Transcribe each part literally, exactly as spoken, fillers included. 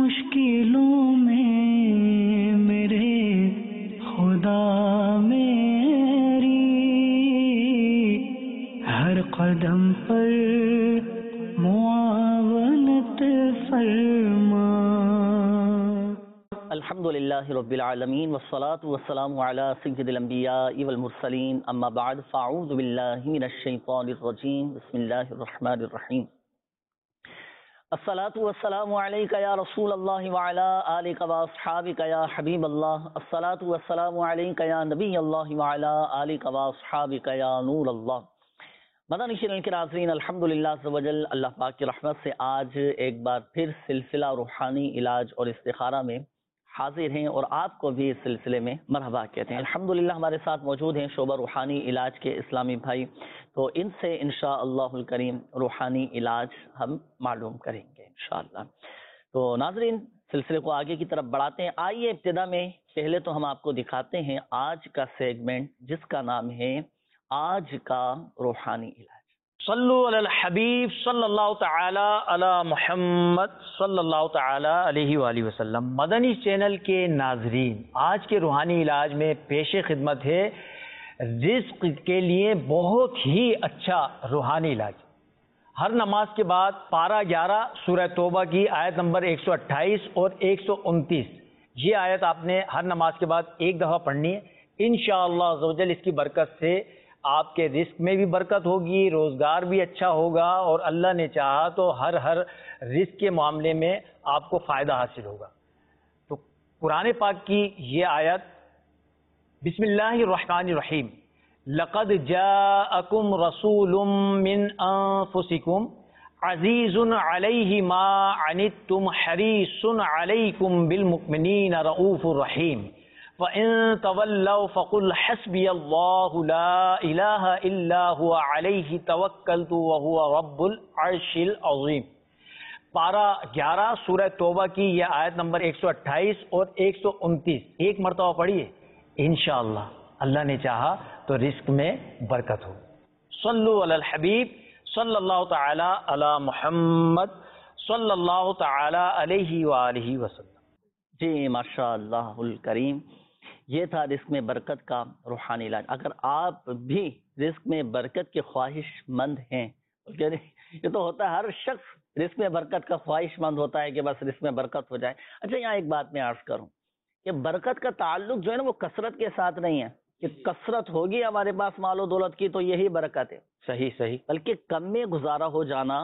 مشکلوں میں میرے خدا میری ہر قدم پر معاونت فرما. الحمدللہ رب العالمین والصلاة والسلام علی سید الانبیاء والمرسلین اما بعد فاعوذ باللہ من الشیطان الرجیم بسم اللہ الرحمن الرحیم. الصلاة والسلام علیک یا رسول اللہ وعلی آلک واصحابک یا حبیب اللہ. الصلاة والسلام علیک یا نبی اللہ وعلی آلک واصحابک یا نور اللہ. مدنی چینل کے ناظرین، الحمدللہ عز و جل اللہ پاک کی رحمت سے آج ایک بار پھر سلسلہ روحانی علاج اور استخارہ میں حاضر ہیں اور آپ کو بھی اس سلسلے میں مرحبا کہتے ہیں. الحمدللہ ہمارے ساتھ موجود ہیں شعبہ روحانی علاج کے اسلامی بھائی، تو ان سے انشاءاللہ الکریم روحانی علاج ہم معلوم کریں گے انشاءاللہ. تو ناظرین، سلسلے کو آگے کی طرف بڑھاتے ہیں. آئیے ابتدا میں پہلے تو ہم آپ کو دکھاتے ہیں آج کا سیگمنٹ جس کا نام ہے آج کا روحانی علاج. صلو علی الحبیب صلی اللہ تعالی علی محمد صلی اللہ تعالی علیہ وآلہ وسلم. مدنی چینل کے ناظرین، آج کے روحانی علاج میں پیش خدمت ہے رزق کے لیے بہت ہی اچھا روحانی علاج. ہر نماز کے بعد پارہ گیارہ سورہ توبہ کی آیت نمبر ایک سو اٹھائیس اور ایک سو انتیس، یہ آیت آپ نے ہر نماز کے بعد ایک دفعہ پڑھنی ہے. انشاءاللہ عز و جل اس کی برکت سے آپ کے رزق میں بھی برکت ہوگی، روزگار بھی اچھا ہوگا، اور اللہ نے چاہا تو ہر ہر رزق کے معاملے میں آپ کو فائدہ حاصل ہوگا. تو قرآن پاک کی یہ آیت، بسم اللہ الرحمن الرحیم، لقد جاءکم رسول من انفسکم عزیز علیہ ما عنتم حریص علیکم بالمؤمنین رؤوف الرحیم وَإِن تَوَلَّوْا فَقُلْ حَسْبِيَ اللَّهُ لَا إِلَٰهَ إِلَّا هُوَ عَلَيْهِ تَوَكَّلْتُ وَهُوَ رَبُّ الْعَرْشِ الْعَظِيمِ. پارہ گیارہ سورہ توبہ کی یہ آیت نمبر ایک سو اٹھائیس اور ایک سو انتیس ایک مرتبہ پڑھیے، انشاءاللہ اللہ نے چاہا تو رزق میں برکت ہو. صلو علی الحبیب صلی اللہ تعالی علی محمد صلی اللہ تعالی علیہ وآلہ وسلم. جی ماشاء اللہ الکریم، یہ تھا رزق میں برکت کا روحانی علاج. اگر آپ بھی رزق میں برکت کے خواہش مند ہیں، یہ تو ہوتا ہے، ہر شخص رزق میں برکت کا خواہش مند ہوتا ہے کہ بس رزق میں برکت ہو جائے. اچھا، یہاں ایک بات میں عرض کروں کہ برکت کا تعلق جو ہے نا وہ کثرت کے ساتھ نہیں ہے کہ کثرت ہوگی ہمارے پاس مال و دولت کی تو یہی برکت ہے. صحیح صحیح. بلکہ کم میں گزارا ہو جانا،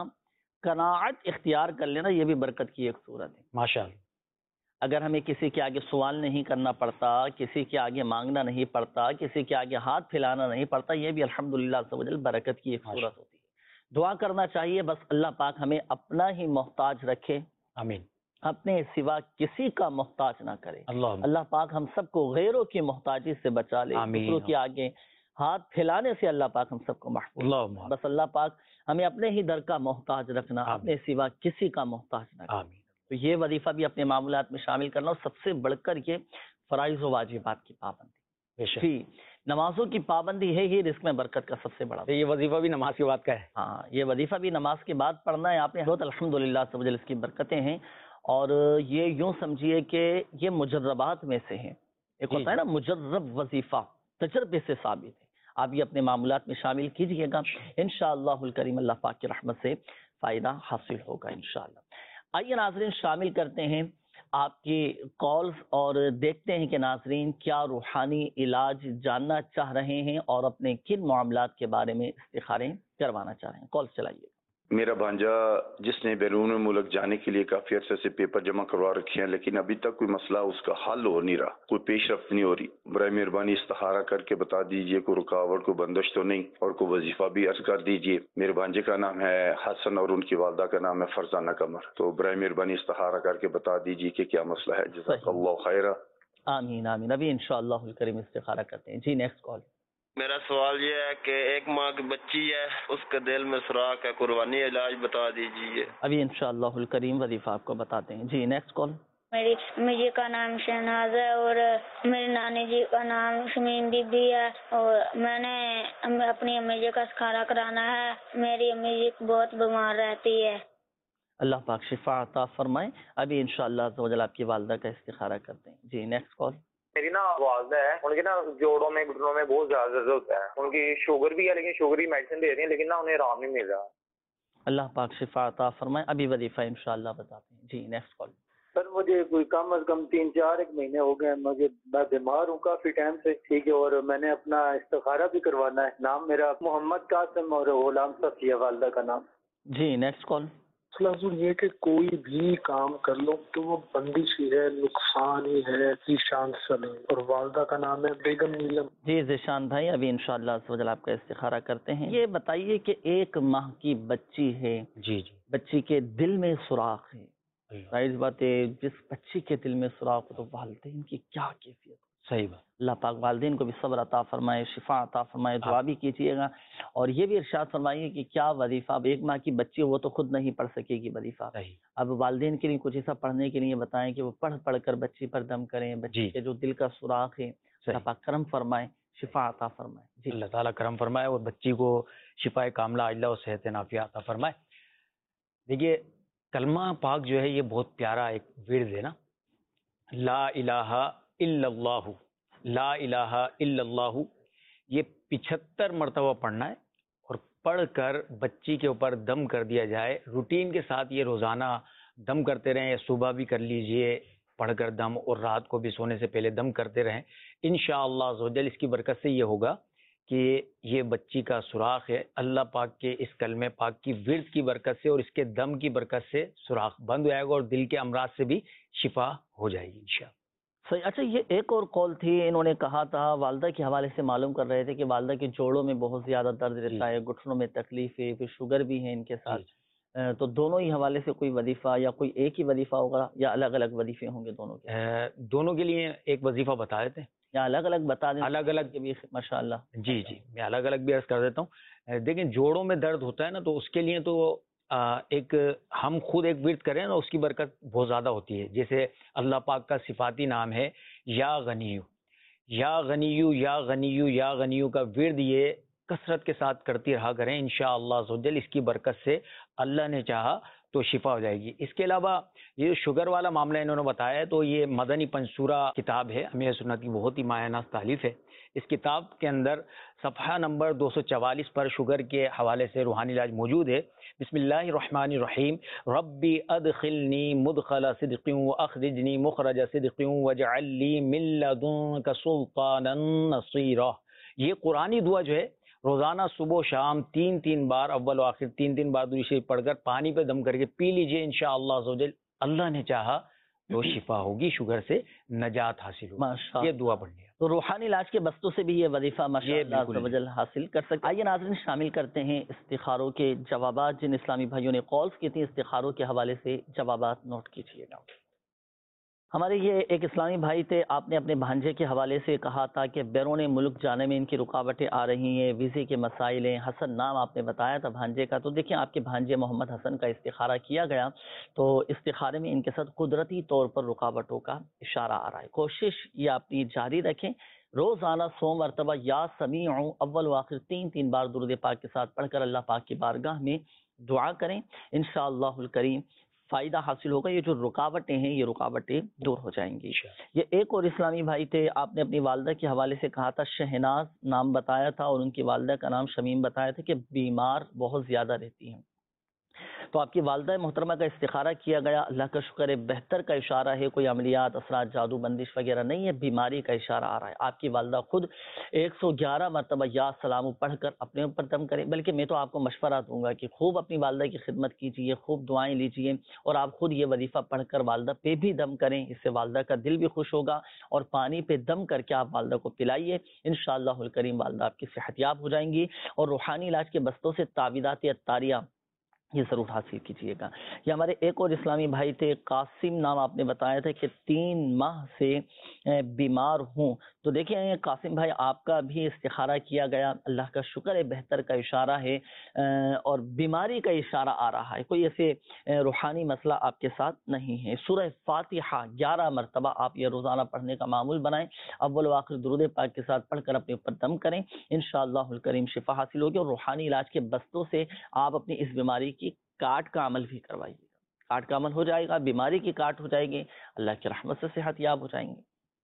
قناعت اختیار کر لینا، یہ بھی برکت کی ایک صورت ہے. ماشاءاللہ. اگر ہمیں کسی کے آگے سوال نہیں کرنا پڑتا، کسی کے آگے مانگنا نہیں پڑتا، کسی کے آگے ہاتھ پھیلانا نہیں پڑتا، یہ بھی الحمدللہ عز و جل برکت کی ایک صورت ہوتی ہے. دعا کرنا چاہیے بس اللہ پاک ہمیں اپنا ہی محتاج رکھے، آمین، اپنے سوا کسی کا محتاج نہ کرے. اللہ اللہ پاک ہم سب کو غیروں کی محتاجی سے بچا لے، دوسروں کے آگے ہاتھ پھیلانے سے اللہ پاک ہم سب کو محفوظ. اللہ بس اللہ پاک ہمیں اپنے ہی در کا محتاج رکھنا، اپنے سوا کسی کا محتاج نہ کرنا. آمین. تو یہ وظیفہ بھی اپنے معاملات میں شامل کرنا، اور سب سے بڑھ کر یہ فرائض و واجبات کی پابندی. جی، نمازوں کی پابندی ہے ہی رزق میں برکت کا سب سے بڑا. یہ وظیفہ بھی نماز کے بعد کا ہے. ہاں، یہ وظیفہ بھی نماز کے بعد پڑھنا ہے آپ نے. بہت الحمدللہ سب اس کی برکتیں ہیں، اور یہ یوں سمجھیے کہ یہ مجربات میں سے ہیں. ایک ہوتا ہے نا مجرب وظیفہ، تجربے سے ثابت ہے. آپ یہ اپنے معاملات میں شامل کیجئے گا، انشاءاللہ الکریم اللہ پاک کی رحمت سے فائدہ حاصل ہوگا انشاءاللہ. آئیے ناظرین شامل کرتے ہیں آپ کی کالز، اور دیکھتے ہیں کہ ناظرین کیا روحانی علاج جاننا چاہ رہے ہیں اور اپنے کن معاملات کے بارے میں استخارے کروانا چاہ رہے ہیں. کالز چلائیے. میرا بھانجا جس نے بیرون ملک جانے کے لیے کافی عرصے سے پیپر جمع کروا رکھے ہیں، لیکن ابھی تک کوئی مسئلہ اس کا حل ہو نہیں رہا، کوئی پیش رفت نہیں ہو رہی. برائے مہربانی استخارہ کر کے بتا دیجئے کوئی رکاوٹ، کوئی بندش تو نہیں، اور کوئی وظیفہ بھی عرض کر دیجئے. میرے بھانجے کا نام ہے حسن اور ان کی والدہ کا نام ہے فرزانہ قمر. تو برائے مہربانی استخارہ کر کے بتا دیجئے کہ کیا مسئلہ ہے. جزاک اللہ خیرہ. آمین آمین. ابھی انشاءاللہ الکریم استخارہ کرتے ہیں. جی نیکسٹ کال. میرا سوال یہ ہے کہ ایک ماہ کی بچی ہے، اس کے دل میں سوراخ ہے، قربانی علاج بتا دیجیے. ابھی انشاءاللہ الکریم وظیفہ آپ کو بتاتے ہیں. جی نیکسٹ کال. میری امی جی کا نام شہناز ہے اور میری نانی جی کا نام شمیم بی بی ہے، اور میں نے اپنی امی جی کا سکھارا کرانا ہے. میری امی جی بہت بیمار رہتی ہے. اللہ پاک شفا عطا فرمائے. ابھی انشاءاللہ عز و جل آپ کی والدہ کا استخارہ کرتے ہیں. جی نیکسٹ کال. میری نا والدہ ہے، ان کے نا جوڑوں میں گھٹنوں میں بہت زیادہ درد ہوتا ہے. ان کی شوگر بھی ہے لیکن شوگر کی میڈیسن دے رہی ہیں لیکن نا انہیں آرام نہیں مل رہا. اللہ پاک شفا عطا فرمائے. ابھی وظیفہ انشاءاللہ بتاتے ہیں. جی نیکسٹ کال. سر مجھے کوئی کم از کم تین چار ایک مہینے ہو گئے، مجھے میں بیمار ہوں کافی ٹائم سے، ٹھیک ہے، اور میں نے اپنا استخارہ بھی کروانا ہے. نام میرا محمد قاسم اور غلام صفی ہے والدہ کا نام. جی نیکسٹ کال. مسئلہ حضور یہ کہ کوئی بھی کام کر لو تو وہ بندش ہی ہے، نقصان ہی ہے. ذیشان سلیم اور والدہ کا نام ہے بیگم نیلم. جی ذیشان بھائی ابھی انشاءاللہ عز و جل آپ کا استخارہ کرتے ہیں. یہ بتائیے کہ ایک ماہ کی بچی ہے، جی جی بچی کے دل میں سوراخ ہے. ظاہر بات ہے جس بچی کے دل میں سوراخ ہو تو والدین کی کیا کیفیت. صحیح بات. اللہ پاک والدین کو بھی صبر عطا فرمائے، شفا عطا فرمائے. دعا بھی کیجیے گا اور یہ بھی ارشاد فرمائیے کہ کیا وظیفہ. اب ایک ماہ کی بچی وہ تو خود نہیں پڑھ سکے گی وظیفہ، اب والدین کے لیے کچھ ایسا پڑھنے کے لیے بتائیں کہ وہ پڑھ پڑھ کر بچی پر دم کریں. بچی کے جو دل کا سوراخ ہے اللہ پاک کرم فرمائے، شفا عطا فرمائے. جی اللہ تعالیٰ کرم فرمائے اور بچی کو شفا کاملہ عاجلہ اور صحت نافیہ عطا فرمائے. دیکھیے کلمہ پاک جو ہے یہ بہت پیارا ایک ورد ہے نا. لا الہ الا اللہ، لا الہ الا اللہ، یہ پچہتر مرتبہ پڑھنا ہے اور پڑھ کر بچی کے اوپر دم کر دیا جائے. روٹین کے ساتھ یہ روزانہ دم کرتے رہیں، یا صبح بھی کر لیجئے پڑھ کر دم، اور رات کو بھی سونے سے پہلے دم کرتے رہیں. انشاءاللہ عز و جل اس کی برکت سے یہ ہوگا کہ یہ بچی کا سوراخ ہے، اللہ پاک کے اس کلمہ پاک کی ورد کی برکت سے اور اس کے دم کی برکت سے سوراخ بند ہو جائے گا اور دل کے امراض سے بھی شفا ہو جائے گی انشاءاللہ. صحیح. اچھا یہ ایک اور کال تھی، انہوں نے کہا تھا والدہ کے حوالے سے معلوم کر رہے تھے کہ والدہ کے جوڑوں میں بہت زیادہ درد رہتا ہے، گھٹنوں میں تکلیف ہے، پھر شوگر بھی ہے ان کے ساتھ. تو دونوں ہی حوالے سے کوئی وظیفہ یا کوئی ایک ہی وظیفہ ہوگا یا الگ الگ وظیفے ہوں گے دونوں کے؟ دونوں کے لیے ایک وظیفہ بتا دیتے ہیں یا الگ الگ بتا دیں؟ الگ الگ بھی ماشاء اللہ. جی جی میں الگ الگ بھی عرض کر دیتا ہوں. دیکھیں جوڑوں میں درد ہوتا ہے نا تو اس کے لیے تو ایک ہم خود ایک ورد کریں نا اس کی برکت بہت زیادہ ہوتی ہے. جیسے اللہ پاک کا صفاتی نام ہے یا غنیو، یا غنیو یا غنیو یا غنیو کا ورد یہ کثرت کے ساتھ کرتی رہا کریں. انشاءاللہ عز و جل اس کی برکت سے اللہ نے چاہا تو شفا ہو جائے گی. اس کے علاوہ یہ شوگر والا معاملہ انہوں نے بتایا ہے تو یہ مدنی پنصورہ کتاب ہے، امیر سنت کی بہت ہی مایہ ناز تالیف ہے. اس کتاب کے اندر صفحہ نمبر دو سو چوالیس پر شوگر کے حوالے سے روحانی علاج موجود ہے. بسم اللہ الرحمن الرحیم. ربی ادخلنی مدخل صدق واخرجنی مخرج صدق واجعل لی من لدنک سلطانا نصیرا. یہ قرآنی دعا جو ہے روزانہ صبح و شام تین تین بار اول و آخر تین تین بار درود شریف پڑھ کر پانی پہ دم کر کے پی لیجئے. انشاءاللہ عز و جل اللہ نے چاہا تو شفا ہوگی، شوگر سے نجات حاصل ہوگی. یہ دعا پڑھنی ہے. تو روحانی علاج کے بستوں سے بھی یہ وظیفہ ماشاءاللہ عز و جل حاصل کر سکتے. آئیے ناظرین شامل کرتے ہیں استخاروں کے جوابات. جن اسلامی بھائیوں نے کالز کی تھیں استخاروں کے حوالے سے جوابات نوٹ کیجیے گا. ہمارے یہ ایک اسلامی بھائی تھے، آپ نے اپنے بھانجے کے حوالے سے کہا تھا کہ بیرون ملک جانے میں ان کی رکاوٹیں آ رہی ہیں، ویزے کے مسائل ہیں. حسن نام آپ نے بتایا تھا بھانجے کا. تو دیکھیں آپ کے بھانجے محمد حسن کا استخارہ کیا گیا تو استخارے میں ان کے ساتھ قدرتی طور پر رکاوٹوں کا اشارہ آ رہا ہے. کوشش یہ اپنی جاری رکھیں، روزانہ سو مرتبہ یا سمیع اول و آخر تین تین بار درود پاک کے ساتھ پڑھ کر اللہ پاک کی بارگاہ میں دعا کریں. انشاءاللہ الکریم فائدہ حاصل ہوگا. یہ جو رکاوٹیں ہیں یہ رکاوٹیں دور ہو جائیں گی. یہ ایک اور اسلامی بھائی تھے، آپ نے اپنی والدہ کے حوالے سے کہا تھا، شہناز نام بتایا تھا اور ان کی والدہ کا نام شمیم بتایا تھا کہ بیمار بہت زیادہ رہتی ہیں. تو آپ کی والدہ محترمہ کا استخارہ کیا گیا. اللہ کا شکر ہے بہتر کا اشارہ ہے، کوئی عملیات اثرات جادو بندش وغیرہ نہیں ہے، بیماری کا اشارہ آ رہا ہے. آپ کی والدہ خود ایک سو گیارہ مرتبہ یا سلام پڑھ کر اپنے اوپر دم کریں. بلکہ میں تو آپ کو مشورہ دوں گا کہ خوب اپنی والدہ کی خدمت کیجیے، خوب دعائیں لیجیے اور آپ خود یہ وظیفہ پڑھ کر والدہ پہ بھی دم کریں. اس سے والدہ کا دل بھی خوش ہوگا اور پانی پہ دم کر کے آپ والدہ کو پلائیے. انشاءاللہ الکریم والدہ آپ کی صحت یاب ہو جائیں گی. اور روحانی علاج کے بستوں سے تعویذات اطاریہ یہ ضرور حاصل کیجیے گا. یہ ہمارے ایک اور اسلامی بھائی تھے، قاسم نام آپ نے بتایا تھا کہ تین ماہ سے بیمار ہوں. تو دیکھیں قاسم بھائی آپ کا بھی استخارہ کیا گیا. اللہ کا شکر ہے بہتر کا اشارہ ہے اور بیماری کا اشارہ آ رہا ہے. کوئی ایسے روحانی مسئلہ آپ کے ساتھ نہیں ہے. سورہ فاتحہ گیارہ مرتبہ آپ یہ روزانہ پڑھنے کا معمول بنائیں. اول و آخر درود پاک کے ساتھ پڑھ کر اپنے اوپر دم کریں. انشاءاللہ الکریم شفا حاصل ہوگی اور روحانی علاج کے بستوں سے آپ اپنی اس بیماری کی کاٹ کا عمل بھی کروائیے گا. کاٹ کا عمل ہو جائے گا، بیماری کی کاٹ ہو جائے گی، اللہ کی رحمت سے صحت یاب ہو جائیں گے۔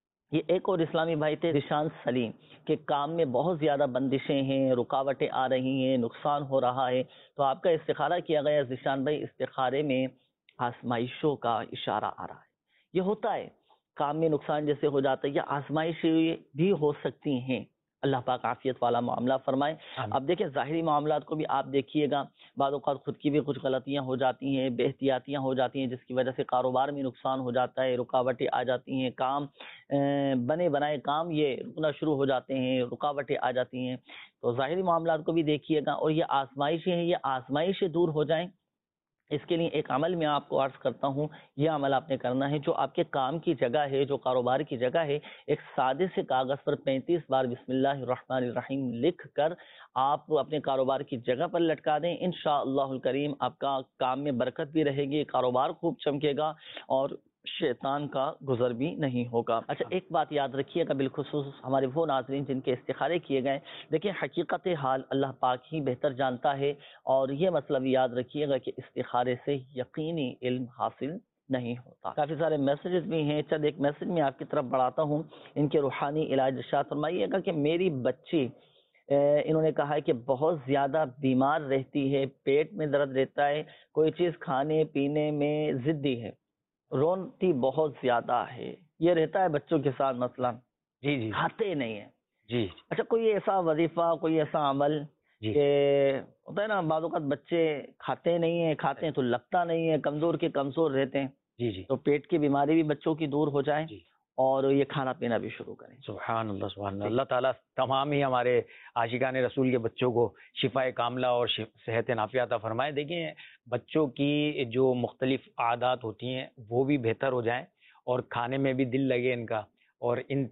یہ ایک اور اسلامی بھائی تھے ذیشان سلیم کہ کام میں بہت زیادہ بندشیں ہیں، رکاوٹیں آ رہی ہیں، نقصان ہو رہا ہے، تو آپ کا استخارہ کیا گیا ذیشان بھائی، استخارے میں آزمائشوں کا اشارہ آ رہا ہے۔ یہ ہوتا ہے کام میں نقصان جیسے ہو جاتا ہے، یا آزمائشیں بھی ہو سکتی ہیں، اللہ پاک عافیت والا معاملہ فرمائے۔ اب دیکھیں ظاہری معاملات کو بھی آپ دیکھیے گا، بعض اوقات خود کی بھی کچھ غلطیاں ہو جاتی ہیں، بے احتیاطیاں ہو جاتی ہیں، جس کی وجہ سے کاروبار میں نقصان ہو جاتا ہے، رکاوٹیں آ جاتی ہیں، کام بنے بنائے کام یہ رکنا شروع ہو جاتے ہیں، رکاوٹیں آ جاتی ہیں، تو ظاہری معاملات کو بھی دیکھیے گا۔ اور یہ آزمائشیں ہیں، یہ آزمائشیں دور ہو جائیں، اس کے لیے ایک عمل میں آپ کو عرض کرتا ہوں، یہ عمل آپ نے کرنا ہے، جو آپ کے کام کی جگہ ہے، جو کاروبار کی جگہ ہے، ایک سادے سے کاغذ پر پینتیس بار بسم اللہ الرحمن الرحیم لکھ کر آپ اپنے کاروبار کی جگہ پر لٹکا دیں، انشاءاللہ الکریم آپ کا کام میں برکت بھی رہے گی، کاروبار خوب چمکے گا اور شیطان کا گزر بھی نہیں ہوگا۔ اچھا ایک بات یاد رکھیے گا بالخصوص ہمارے وہ ناظرین جن کے استخارے کیے گئے، دیکھیں حقیقت حال اللہ پاک ہی بہتر جانتا ہے، اور یہ مسئلہ بھی یاد رکھیے گا کہ استخارے سے یقینی علم حاصل نہیں ہوتا۔ کافی سارے میسیجز بھی ہیں، چند ایک میسیج میں آپ کی طرف بڑھاتا ہوں، ان کے روحانی علاج ارشاد فرمائیے گا کہ میری بچی انہوں نے کہا ہے کہ بہت زیادہ بیمار رہتی ہے، پیٹ میں درد رہتا ہے، کوئی چیز کھانے پینے میں ضدی ہے، رونتی بہت زیادہ ہے، یہ رہتا ہے بچوں کے ساتھ مسئلہ، جی جی کھاتے نہیں ہیں۔ جی اچھا کوئی ایسا وظیفہ، کوئی ایسا عمل جی کہ ہوتا ہے نا بعض اوقات بچے کھاتے نہیں ہیں، کھاتے ہیں تو لگتا نہیں ہے، کمزور کے کمزور رہتے ہیں، جی جی تو پیٹ کی بیماری بھی بچوں کی دور ہو جائے جی اور یہ کھانا پینا بھی شروع کریں۔ سبحان اللہ سبحان اللہ، اللہ تعالیٰ تمام ہی ہمارے عاشقان رسول کے بچوں کو شفاء کاملہ اور صحت نافیہ عطا فرمائے۔ دیکھیں بچوں کی جو مختلف عادات ہوتی ہیں وہ بھی بہتر ہو جائیں، اور کھانے میں بھی دل لگے ان کا، اور ان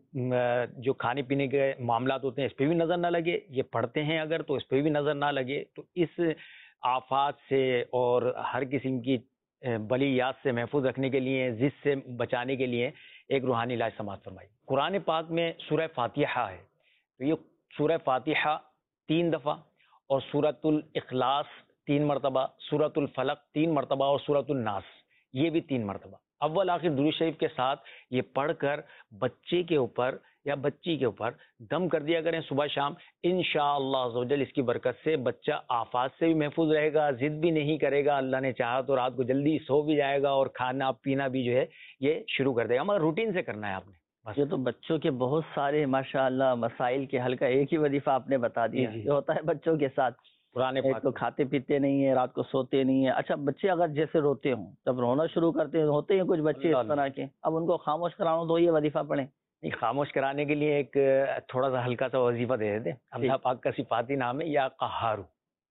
جو کھانے پینے کے معاملات ہوتے ہیں اس پہ بھی نظر نہ لگے، یہ پڑھتے ہیں اگر تو اس پہ بھی نظر نہ لگے، تو اس آفات سے اور ہر قسم کی بلیات سے محفوظ رکھنے کے لیے، ضد سے بچانے کے لیے ایک روحانی علاج سماعت فرمائی۔ قرآن پاک میں سورہ فاتحہ ہے، تو یہ سورہ فاتحہ تین دفعہ، اور سورۃ الاخلاص تین مرتبہ، سورۃ الفلق تین مرتبہ، اور سورۃ الناس یہ بھی تین مرتبہ، اول آخر درود شریف کے ساتھ یہ پڑھ کر بچے کے اوپر یا بچی کے اوپر دم کر دیا کریں صبح شام، انشاءاللہ عز و جل اس کی برکت سے بچہ آفات سے بھی محفوظ رہے گا، ضد بھی نہیں کرے گا، اللہ نے چاہا تو رات کو جلدی سو بھی جائے گا، اور کھانا پینا بھی جو ہے یہ شروع کر دے گا، مگر روٹین سے کرنا ہے آپ نے۔ یہ تو بچوں کے بہت سارے ماشاءاللہ مسائل کے حل کا ایک ہی وظیفہ آپ نے بتا دیا، جی جی جو ہوتا ہے بچوں کے ساتھ، قرآن ایک پاک تو کھاتے پیتے نہیں ہیں، رات کو سوتے نہیں ہیں۔ اچھا بچے اگر جیسے روتے ہوں جب رونا شروع کرتے ہیں، ہوتے ہیں کچھ بچے اس طرح کے، اب ان کو خاموش کرانا تو یہ وظیفہ پڑھیں۔ نہیں، خاموش کرانے کے لیے ایک تھوڑا سا ہلکا سا وظیفہ دے دیتے، اللہ پاک کا صفاتی نام ہے یا قہار،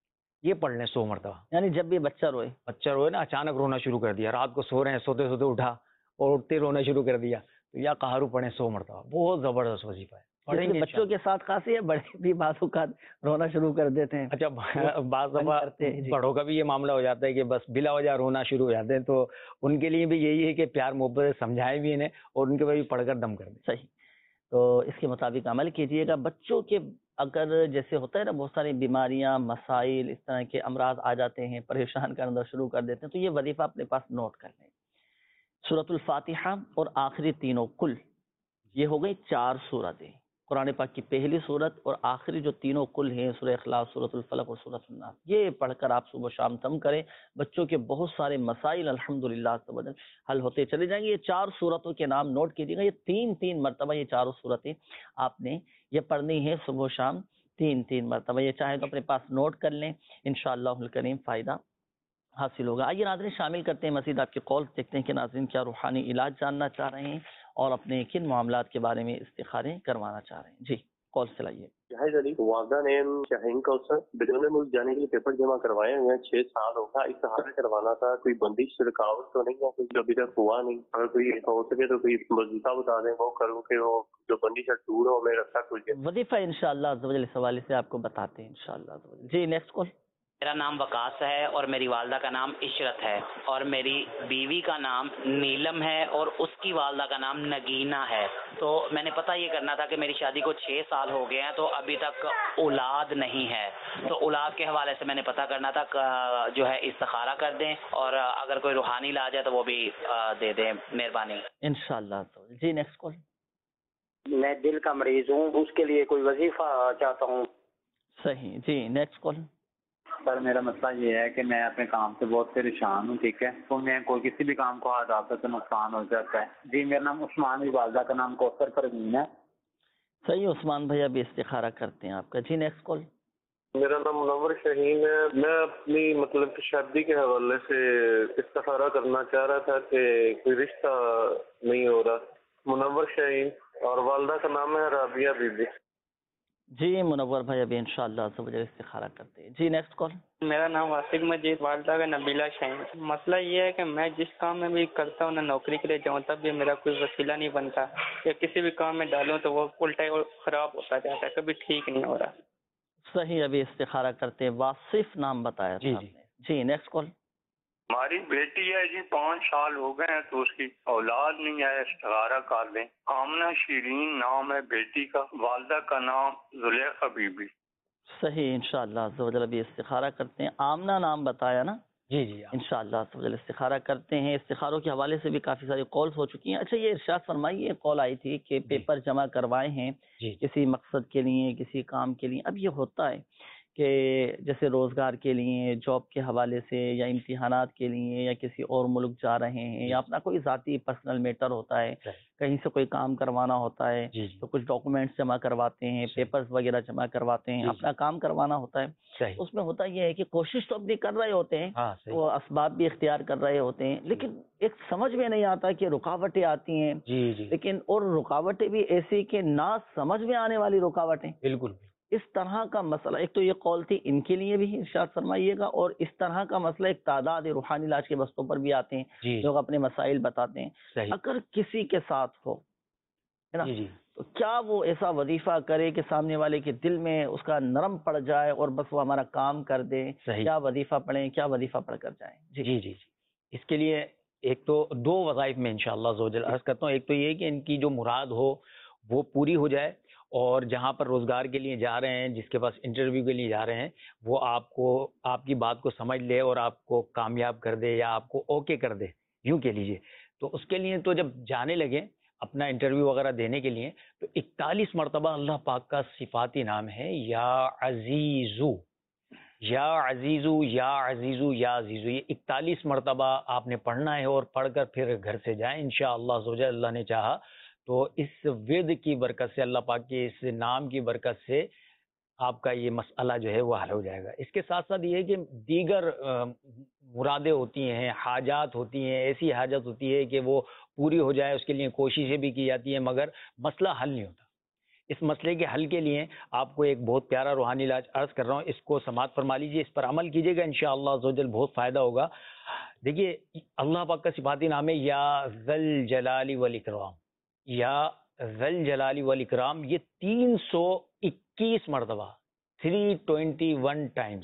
یہ پڑھ لیں سو مرتبہ، یعنی جب بھی بچہ روئے بچہ روئے نا، اچانک رونا شروع کر دیا، رات کو سو رہے ہیں، سوتے سوتے اٹھا اور اٹھتے رونا شروع کر دیا، تو یا قہارو پڑھیں سو مرتبہ، بہت زبردست وظیفہ ہے، پڑھیں گے بچوں کے ساتھ خاصی ہے، بڑے بھی بعض اوقات رونا شروع کر دیتے ہیں۔ اچھا بعض دفعہ بڑوں کا بھی یہ معاملہ ہو جاتا ہے کہ بس بلا وجہ رونا شروع ہو جاتے ہیں، تو ان کے لیے بھی یہی ہے کہ پیار محبت سمجھائیں بھی انہیں، اور ان کے بھی پڑھ کر دم کر دیں۔ صحیح، تو اس کے مطابق عمل کیجئے گا۔ بچوں کے اگر جیسے ہوتا ہے نا بہت ساری بیماریاں، مسائل، اس طرح کے امراض آ جاتے ہیں، پریشان کرنا شروع کر دیتے ہیں، تو یہ وظیفہ اپنے پاس نوٹ کر لیں۔ سورۃ الفاتحہ اور آخری تینوں کل، یہ ہو گئی چار سورتیں، قرآن پاک کی پہلی سورت اور آخری جو تینوں کل ہیں، سورہ اخلاص، سورۃ الفلق اور سورۃ الناس، یہ پڑھ کر آپ صبح و شام دم کریں، بچوں کے بہت سارے مسائل الحمدللہ حل ہوتے چلے جائیں گے۔ یہ چار سورتوں کے نام نوٹ کیجیے گا، یہ تین تین مرتبہ یہ چاروں سورتیں آپ نے یہ پڑھنی ہے صبح و شام تین تین مرتبہ، یہ چاہے تو اپنے پاس نوٹ کر لیں، انشاءاللہ الکریم فائدہ حاصل ہوگا۔ آئیے ناظرین شامل کرتے ہیں مزید آپ کے کال، دیکھتے ہیں کہ ناظرین کیا روحانی علاج جاننا چاہ رہے ہیں اور اپنے کن معاملات کے بارے میں استخارے کروانا چاہ رہے ہیں۔ جی کال چلائیے۔ جہاز علی والدہ نے شاہین کوثر بیرون ملک جانے کے لیے پیپر جمع کروائے ہوئے ہیں، چھ سال ہوگا، استخارہ کروانا تھا، کوئی بندش رکاوٹ تو نہیں ہے، کچھ ابھی تک ہوا نہیں، اگر کوئی ہو سکے تو کوئی وظیفہ بتا دیں وہ کروں کہ وہ جو بندش دور ہو، میں رکھا کچھ وظیفہ انشاءاللہ عز و جل اس حوالے سے آپ کو بتاتے ہیں انشاءاللہ عز و جل۔ جی نیکسٹ کال۔ میرا نام وقاص ہے اور میری والدہ کا نام عشرت ہے، اور میری بیوی کا نام نیلم ہے اور اس کی والدہ کا نام نگینہ ہے۔ تو میں نے پتہ یہ کرنا تھا کہ میری شادی کو چھ سال ہو گئے ہیں تو ابھی تک اولاد نہیں ہے، تو اولاد کے حوالے سے میں نے پتہ کرنا تھا جو ہے استخارہ کر دیں، اور اگر کوئی روحانی علاج ہے تو وہ بھی دے دیں، مہربانی انشاءاللہ۔ جی نیکسٹ کال۔ میں دل کا مریض ہوں، اس کے لیے کوئی وظیفہ چاہتا ہوں۔ صحیح، جی نیکسٹ کال۔ سر میرا مسئلہ یہ ہے کہ میں اپنے کام سے بہت پریشان ہوں، ٹھیک ہے، تو میں کوئی کسی بھی کام کو ہاتھ آتا تو نقصان ہو جاتا ہے۔ جی میرا نام عثمان، میری والدہ کا نام کوثر پروین ہے۔ صحیح عثمان بھائی، ابھی استخارہ کرتے ہیں آپ کا۔ جی نیکسٹ کال۔ میرا نام منور شہین ہے، میں اپنی مطلب کہ شادی کے حوالے سے استخارہ کرنا چاہ رہا تھا کہ کوئی رشتہ نہیں ہو رہا۔ منور شہین، اور والدہ کا نام ہے رابعہ بی بی۔ جی منور بھائی، ابھی انشاءاللہ سے وجہ استخارہ کرتے ہیں۔ جی نیکسٹ کال۔ میرا نام واسق مجید، والدہ کا نبیلہ شاہین۔ مسئلہ یہ ہے کہ میں جس کام میں بھی کرتا ہوں، نہ نوکری کے لیے جاؤں، تب بھی میرا کوئی وسیلہ نہیں بنتا، یا کسی بھی کام میں ڈالوں تو وہ الٹا ہی خراب ہوتا جاتا ہے، کبھی ٹھیک نہیں ہو رہا۔ صحیح، ابھی استخارہ کرتے ہیں۔ واصف نام بتایا تھا آپ نے۔ جی نیکسٹ کال۔ ہماری بیٹی ہے جی، پانچ سال ہو گئے ہیں تو اس کی اولاد نہیں ہے، استخارہ کر دیں۔ آمنہ شیرین نام ہے بیٹی کا، والدہ کا نام زلیخا بی بی۔ صحیح، انشاءاللہ عز و جل ابھی استخارہ کرتے ہیں۔ آمنہ نام بتایا نا؟ جی جی انشاءاللہ عز و جل استخارہ کرتے ہیں۔ استخاروں کے حوالے سے بھی کافی ساری کالز ہو چکی ہیں۔ اچھا یہ ارشاد فرمائیے، کال آئی تھی کہ پیپر جمع کروائے ہیں کسی مقصد کے لیے، کسی کام کے لیے۔ اب یہ ہوتا ہے کہ جیسے روزگار کے لیے، جاب کے حوالے سے، یا امتحانات کے لیے، یا کسی اور ملک جا رہے ہیں، یا اپنا کوئی ذاتی پرسنل میٹر ہوتا ہے، کہیں سے کوئی کام کروانا ہوتا ہے تو کچھ ڈاکومنٹس جمع کرواتے ہیں، پیپرز وغیرہ جمع کرواتے ہیں، اپنا کام کروانا ہوتا ہے۔ اس میں ہوتا یہ ہے کہ کوشش تو اپنی کر رہے ہوتے ہیں، وہ اسباب بھی اختیار کر رہے ہوتے ہیں، لیکن ایک سمجھ میں نہیں آتا کہ رکاوٹیں آتی ہیں، لیکن اور رکاوٹیں بھی ایسی کہ نہ سمجھ میں آنے والی رکاوٹیں۔ بالکل اس طرح کا مسئلہ، ایک تو یہ قول تھی ان کے لیے بھی ارشاد فرمائیے گا، اور اس طرح کا مسئلہ ایک تعداد روحانی علاج کے بستوں پر بھی آتے ہیں، لوگ اپنے مسائل بتاتے ہیں۔ اگر کسی کے ساتھ ہو ہے نا تو کیا وہ ایسا وظیفہ کرے کہ سامنے والے کے دل میں اس کا نرم پڑ جائے اور بس وہ ہمارا کام کر دے؟ کیا وظیفہ پڑھیں، کیا وظیفہ پڑھ کر جائیں؟ جی جی جی اس کے لیے ایک تو دو وظائف میں انشاءاللہ عز و جل عرض کرتا ہوں۔ ایک تو یہ کہ ان کی جو مراد ہو وہ پوری ہو جائے، اور جہاں پر روزگار کے لیے جا رہے ہیں، جس کے پاس انٹرویو کے لیے جا رہے ہیں، وہ آپ کو آپ کی بات کو سمجھ لے اور آپ کو کامیاب کر دے، یا آپ کو اوکے کر دے، یوں کہہ لیجئے۔ تو اس کے لیے تو جب جانے لگے اپنا انٹرویو وغیرہ دینے کے لیے، تو اکتالیس مرتبہ اللہ پاک کا صفاتی نام ہے یا عزیزو یا عزیزو یا عزیزو یا عزیزو، یہ اکتالیس مرتبہ آپ نے پڑھنا ہے، اور پڑھ کر پھر گھر سے جائیں انشاءاللہ عز و جل۔ اللہ نے چاہا تو اس ورد کی برکت سے، اللہ پاک کے اس نام کی برکت سے آپ کا یہ مسئلہ جو ہے وہ حل ہو جائے گا۔ اس کے ساتھ ساتھ یہ ہے کہ دیگر مرادیں ہوتی ہیں، حاجات ہوتی ہیں، ایسی حاجت ہوتی ہے کہ وہ پوری ہو جائے، اس کے لیے کوششیں بھی کی جاتی ہیں، مگر مسئلہ حل نہیں ہوتا۔ اس مسئلے کے حل کے لیے آپ کو ایک بہت پیارا روحانی علاج عرض کر رہا ہوں، اس کو سماعت فرما لیجیے، اس پر عمل کیجیے گا انشاءاللہ عز و جل، بہت فائدہ ہوگا۔ دیکھیے اللہ پاک کا صفاتی نام ہے یا ذل جلال والاکرام، یا ذل جلال والاکرام، یہ تین سو اکیس مرتبہ، تھری ٹوینٹی ون ٹائمز،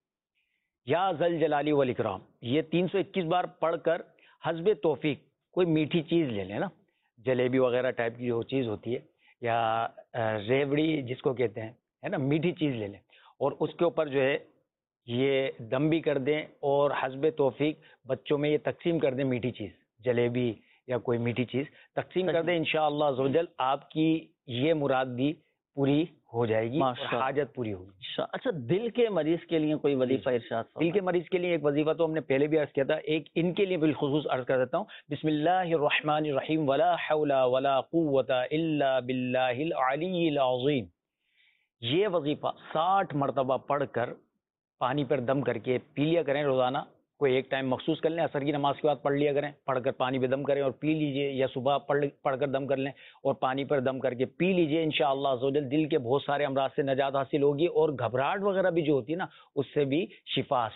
یا ذل جلال والاکرام، یہ تین سو اکیس بار پڑھ کر حسب توفیق کوئی میٹھی چیز لے لیں نا، جلیبی وغیرہ ٹائپ کی جو چیز ہوتی ہے، یا ریوڑی جس کو کہتے ہیں، ہے نا، میٹھی چیز لے لیں، اور اس کے اوپر جو ہے یہ دم بھی کر دیں، اور حسب توفیق بچوں میں یہ تقسیم کر دیں، میٹھی چیز، جلیبی یا کوئی میٹھی چیز تقسیم کر دیں، انشاءاللہ عز و جل آپ کی یہ مراد بھی پوری ہو جائے گی، حاجت پوری ہوگی۔ اچھا دل کے مریض کے لیے کوئی وظیفہ ارشاد؟ دل کے مریض کے لیے ایک وظیفہ تو ہم نے پہلے بھی عرض کیا تھا، ایک ان کے لیے بالخصوص عرض کر دیتا ہوں، بسم اللہ الرحمن الرحیم، ولا حول ولا قوت الا باللہ العلی العظیم۔ یہ وظیفہ ساٹھ مرتبہ پڑھ کر پانی پر دم کر کے پی لیا کریں روزانہ، کوئی ایک ٹائم مخصوص کر لیں، عصر کی نماز کے بعد پڑھ لیا کریں، پڑھ کر پانی پہ دم کریں اور پی لیجئے، یا صبح پڑھ پڑھ کر دم کر لیں اور پانی پر دم کر کے پی لیجئے، انشاءاللہ عز و جل دل کے بہت سارے امراض سے نجات حاصل ہوگی، اور گھبراہٹ وغیرہ بھی جو ہوتی ہے نا، اس سے بھی شفا حاصل ہوگی۔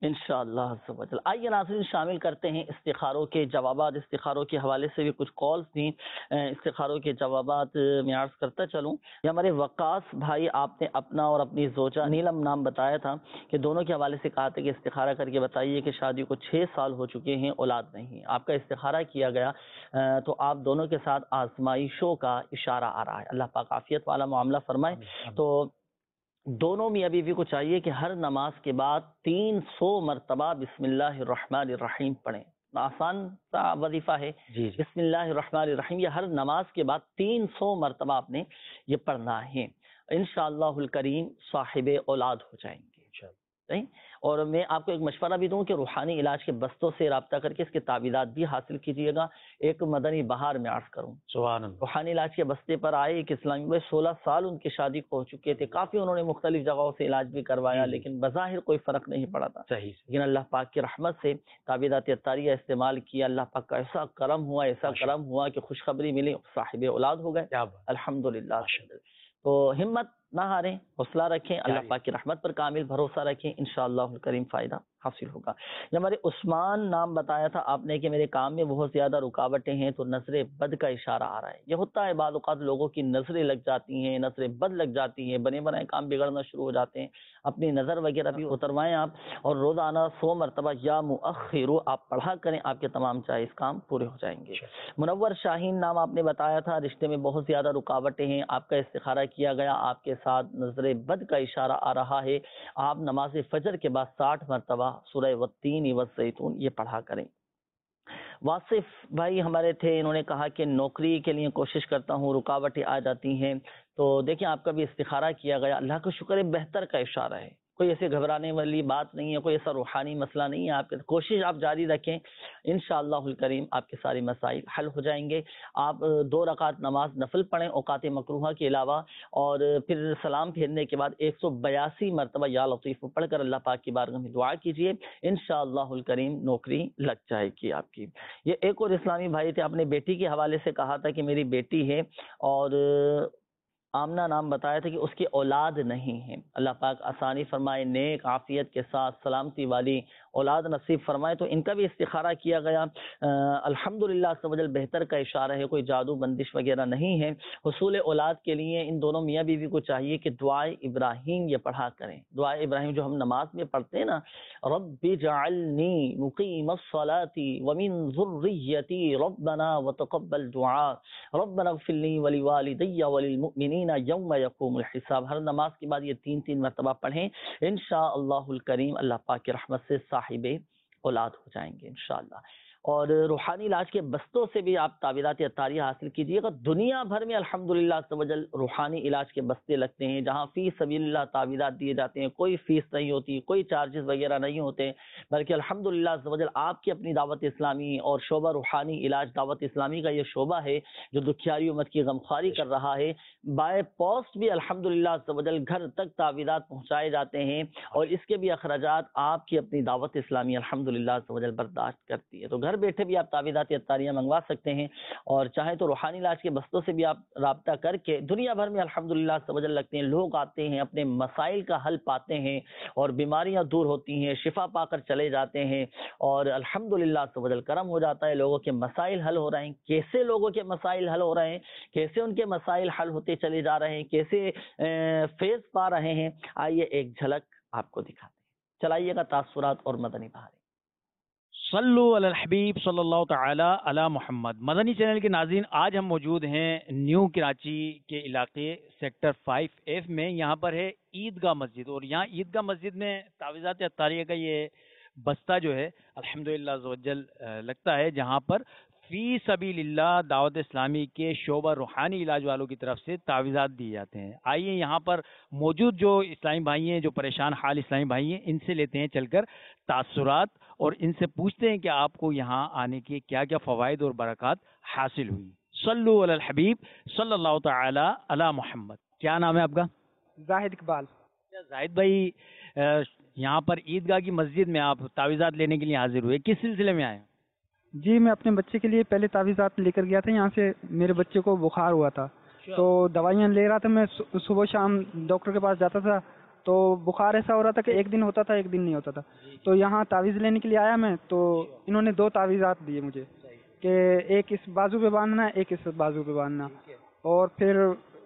انشاءاللہ عز و جل۔ آئیے ناظرین شامل کرتے ہیں استخاروں کے جوابات۔ استخاروں کے حوالے سے بھی کچھ کالز تھیں، استخاروں کے جوابات میں عرض کرتا چلوں۔ یہ ہمارے وقاص بھائی، آپ نے اپنا اور اپنی زوجہ نیلم نام بتایا تھا کہ دونوں کے حوالے سے کہا تھا کہ استخارہ کر کے بتائیے کہ شادی کو چھ سال ہو چکے ہیں، اولاد نہیں۔ آپ کا استخارہ کیا گیا تو آپ دونوں کے ساتھ آزمائشوں کا اشارہ آ رہا ہے۔ اللہ پاک عافیت والا معاملہ فرمائے۔ تو دونوں میاں بیوی کو چاہیے کہ ہر نماز کے بعد تین سو مرتبہ بسم اللہ الرحمن الرحیم پڑھیں۔ آسان سا وظیفہ ہے، بسم اللہ الرحمن الرحیم، یہ ہر نماز کے بعد تین سو مرتبہ آپ نے یہ پڑھنا ہے۔ انشاءاللہ الکریم صاحب اولاد ہو جائیں گے۔ اور میں آپ کو ایک مشورہ بھی دوں کہ روحانی علاج کے بستوں سے رابطہ کر کے اس کے تعویذات بھی حاصل کیجیے گا۔ ایک مدنی بہار میں عرض کروں، سبحان اللہ، روحانی علاج کے بستے پر آئے ایک اسلامی بھائی، سولہ سال ان کی شادی کو ہو چکے تھے، کافی انہوں نے مختلف جگہوں سے علاج بھی کروایا لیکن بظاہر کوئی فرق نہیں پڑا تھا۔ صحیح، لیکن اللہ پاک کی رحمت سے تعویذات اطاریہ استعمال کیا، اللہ پاک کا ایسا کرم ہوا ایسا کرم ہوا کہ خوشخبری ملی، صاحب اولاد ہو گئے الحمدللہ۔ تو ہمت نہ ہاریں، حوصلہ رکھیں، اللہ پاک کی رحمت پر کامل بھروسہ رکھیں، انشاءاللہ الکریم فائدہ حاصل ہوگا۔ یہ ہمارے عثمان نام بتایا تھا آپ نے کہ میرے کام میں بہت زیادہ رکاوٹیں ہیں تو نظر بد کا اشارہ آ رہا ہے۔ یہ ہوتا ہے بعض اوقات لوگوں کی نظریں لگ جاتی ہیں، نظر بد لگ جاتی ہیں، بنے بنائے کام بگڑنا شروع ہو جاتے ہیں۔ اپنی نظر وغیرہ بھی اتروائیں آپ، اور روزانہ سو مرتبہ یا مؤخر آپ پڑھا کریں، آپ کے تمام جائز کام پورے ہو جائیں گے۔ منور شاہین نام آپ نے بتایا تھا، رشتے میں بہت زیادہ رکاوٹیں ہیں، آپ کا استخارہ کیا گیا، آپ کے ساتھ نظر بد کا اشارہ آ رہا ہے، آپ نماز فجر کے بعد ساٹھ مرتبہ سورہ والتین والزیتون یہ پڑھا کریں۔ واصف بھائی ہمارے تھے، انہوں نے کہا کہ نوکری کے لیے کوشش کرتا ہوں، رکاوٹیں آ جاتی ہیں، تو دیکھیں آپ کا بھی استخارہ کیا گیا، اللہ کا شکر ہے بہتر کا اشارہ ہے، کوئی ایسے گھبرانے والی بات نہیں ہے، کوئی ایسا روحانی مسئلہ نہیں ہے، آپ کے کوشش آپ جاری رکھیں، انشاءاللہ الکریم آپ کے سارے مسائل حل ہو جائیں گے۔ آپ دو رکعت نماز نفل پڑھیں اوقات مکروہہ کے علاوہ، اور پھر سلام پھیرنے کے بعد ایک سو بیاسی مرتبہ یا لطیف پڑھ کر اللہ پاک کی بارگاہ میں دعا کیجیے، انشاءاللہ الکریم نوکری لگ جائے گی آپ کی۔ یہ ایک اور اسلامی بھائی تھے، اپنے بیٹی کے حوالے سے کہا تھا کہ میری بیٹی ہے اور آمنہ نام بتایا تھا کہ اس کی اولاد نہیں ہے، اللہ پاک آسانی فرمائے، نیک عافیت کے ساتھ سلامتی والی اولاد نصیب فرمائے۔ تو ان کا بھی استخارہ کیا گیا، الحمدللہ عز و جل بہتر کا اشارہ ہے، کوئی جادو بندش وغیرہ نہیں ہے۔ حصول اولاد کے لیے ان دونوں میاں بیوی کو چاہیے کہ دعائے ابراہیم یہ پڑھا کریں۔ دعائے ابراہیم جو ہم نماز میں پڑھتے ہیں نا، رب اجعلنی مقیم الصلاۃ ومن ذریتی ربنا وتقبل دعاء ربنا اغفر لی ولوالدی وللمؤمنین یوم یقوم الحساب، ہر نماز کے بعد یہ تین تین مرتبہ پڑھیں، انشاءاللہ الکریم اللہ پاک کی رحمت سے صاحب اولاد ہو جائیں گے انشاءاللہ۔ اور روحانی علاج کے بستوں سے بھی آپ تعویذات اطاریہ حاصل کیجیے گا۔ دنیا بھر میں الحمدللہ عز و جل روحانی علاج کے بستے لگتے ہیں، جہاں فی سبیل اللہ تعویذات دیے جاتے ہیں، کوئی فیس نہیں ہوتی، کوئی چارجز وغیرہ نہیں ہوتے، بلکہ الحمدللہ عز و جل آپ کی اپنی دعوت اسلامی اور شعبہ روحانی علاج دعوت اسلامی کا یہ شعبہ ہے جو دکھیاری امت کی غمخواری کر رہا ہے۔ بائی پوسٹ بھی الحمدللہ عز و جل گھر تک تعویذات پہنچائے جاتے ہیں، اور اس کے بھی اخراجات آپ کی اپنی دعوت اسلامی الحمدللہ عز و جل برداشت کرتی ہے۔ تو گھر بیٹھے بھی آپ تعویذات اطاریہ منگوا سکتے ہیں، اور چاہیں تو روحانی علاج کے بستوں سے بھی آپ رابطہ کر کے دنیا بھر میں الحمدللہ عز و جل لگتے ہیں، لوگ آتے ہیں اپنے مسائل کا حل پاتے ہیں اور بیماریاں دور ہوتی ہیں، شفا پا کر چلے جاتے ہیں، اور الحمدللہ عز و جل کرم ہو جاتا ہے، لوگوں کے مسائل حل ہو رہے ہیں۔ کیسے لوگوں کے مسائل حل ہو رہے ہیں، کیسے ان کے مسائل حل ہوتے چلے جا رہے ہیں، کیسے فیض پا رہے ہیں، آئیے ایک جھلک آپ کو دکھاتے ہیں۔ چلائیے گا تاثرات اور مدنی بہاریں۔ صلو علی الحبیب صلی اللہ تعالی علی محمد۔ مدنی چینل کے ناظرین، آج ہم موجود ہیں نیو کراچی کے علاقے سیکٹر فائیو ایف میں، یہاں پر ہے عیدگاہ مسجد، اور یہاں عیدگاہ مسجد میں تعویذات اطاریہ کا یہ بستہ جو ہے الحمدللہ عز و جل لگتا ہے، جہاں پر فی سبیل اللہ دعوت اسلامی کے شعبہ روحانی علاج والوں کی طرف سے تعویذات دیے جاتے ہیں۔ آئیے یہاں پر موجود جو اسلامی بھائی ہیں، جو پریشان حال اسلامی بھائی ہیں، ان سے لیتے ہیں چل کر تاثرات، اور ان سے پوچھتے ہیں کہ آپ کو یہاں آنے کے کیا کیا فوائد اور برکات حاصل ہوئی۔ صلو علی الحبیب صلی اللہ تعالی علی محمد۔ کیا نام ہے آپ کا؟ زاہد اقبال۔ زاہد بھائی، یہاں پر عیدگاہ کی مسجد میں آپ تعویذات لینے کے لیے حاضر ہوئے، کس سلسلے میں آئے؟ جی میں اپنے بچے کے لیے پہلے تعویذات لے کر گیا تھا، یہاں سے میرے بچے کو بخار ہوا تھا تو دوائیاں لے رہا تھا، میں صبح شام ڈاکٹر کے پاس جاتا تھا تو بخار ایسا ہو رہا تھا کہ ایک دن ہوتا تھا ایک دن نہیں ہوتا تھا. تو یہاں تعویذ لینے کے لیے آیا میں, تو انہوں نے دو تعویذات دیے مجھے کہ ایک اس بازو پہ باندھنا ایک اس بازو پہ باندھنا, اور پھر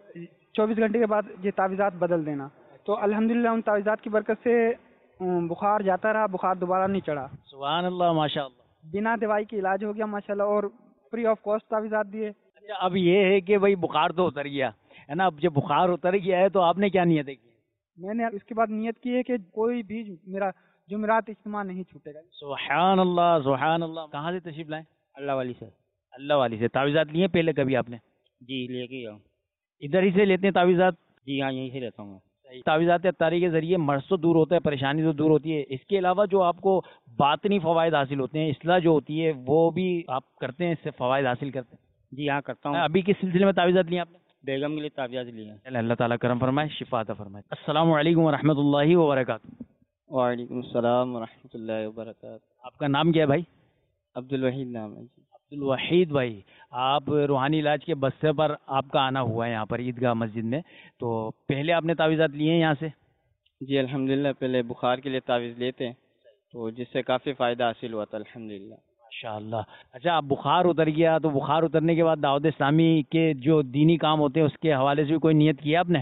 چوبیس گھنٹے کے بعد یہ تعویذات بدل دینا. تو الحمدللہ ان تعویذات کی برکت سے بخار جاتا رہا, بخار دوبارہ نہیں چڑھا. سبحان اللہ, ماشاء اللہ. بنا دوائی کے علاج ہو گیا ماشاءاللہ, اور فری آف کاسٹ تعویذات دیے. اچھا, اب یہ ہے کہ بھائی بخار تو اتر گیا ہے نا, اب جب بخار اتر گیا ہے تو آپ نے کیا نیت کی؟ میں نے اس کے بعد نیت کی ہے کہ کوئی بھی میرا جمعرات اجتماع نہیں چھوٹے گا. سبحان اللہ, سبحان اللہ. کہاں سے تشریف لائیں؟ اللہ والی سے. اللہ والی سے. تعویذات لیے پہلے کبھی آپ نے؟ جی لے کے آؤں. ادھر ہی سے لیتے ہیں تعویذات؟ جی ہاں, یہیں سے لیتا ہوں. تعویذات اتاری کے ذریعے مرض تو دور ہوتا ہے, پریشانی تو دور ہوتی ہے, اس کے علاوہ جو آپ کو باطنی فوائد حاصل ہوتے ہیں, اصلاح جو ہوتی ہے وہ بھی آپ کرتے ہیں, اس سے فوائد حاصل کرتے ہیں؟ جی ہاں کرتا ہوں. ابھی کس سلسلے میں تعویذات لی آپ نے؟ بیگم کے لیے تعویذات لی ہیں. اللہ تعالیٰ کرم فرمائے, شفا عطا فرمائے. السلام علیکم ورحمۃ اللہ وبرکاتہ. وعلیکم السلام ورحمۃ اللہ وبرکاتہ. آپ کا نام کیا ہے بھائی؟ عبد الوحید نام ہے جی. عبد الوحید بھائی, آپ روحانی علاج کے بستے پر آپ کا آنا ہوا ہے یہاں پر عیدگاہ مسجد میں, تو پہلے آپ نے تعویذات لیے ہیں یہاں سے؟ جی الحمدللہ, پہلے بخار کے لیے تعویذ لیتے ہیں تو جس سے کافی فائدہ حاصل ہوا تھا الحمدللہ. ماشاءاللہ. اچھا, اب بخار اتر گیا تو بخار اترنے کے بعد دعوت اسلامی کے جو دینی کام ہوتے ہیں اس کے حوالے سے بھی کوئی نیت کیا آپ نے؟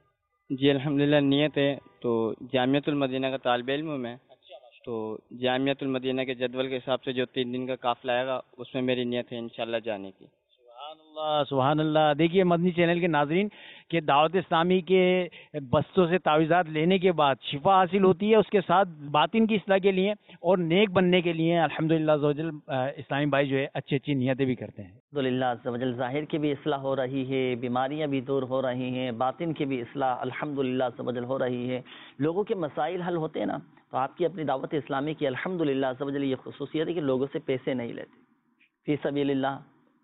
جی الحمدللہ نیت ہے. تو جامعۃ المدینہ کا طالب علم ہوں میں, تو جامعۃ المدینہ کے جدول کے حساب سے جو تین دن کا قافلہ آئے گا اس میں میری نیت ہے انشاءاللہ جانے کی. سبحان اللہ, سبحان اللہ. دیکھیے مدنی چینل کے ناظرین کہ دعوت اسلامی کے بستوں سے تعویذات لینے کے بعد شفا حاصل ہوتی ہے, اس کے ساتھ باطن کی اصلاح کے لیے اور نیک بننے کے لیے الحمدللہ عز و جل اسلامی بھائی جو ہے اچھی اچھی نیتیں بھی کرتے ہیں. الحمدللہ عز و جل ظاہر کی بھی اصلاح ہو رہی ہے, بیماریاں بھی دور ہو رہی ہیں, باطن کی بھی اصلاح الحمدللہ عز و جل ہو رہی ہے. لوگوں کے مسائل حل ہوتے ہیں نا, تو آپ کی اپنی دعوت اسلامی کی الحمدللہ عز و جل یہ خصوصیت ہے کہ لوگوں سے پیسے نہیں لیتے, فی سبیل اللہ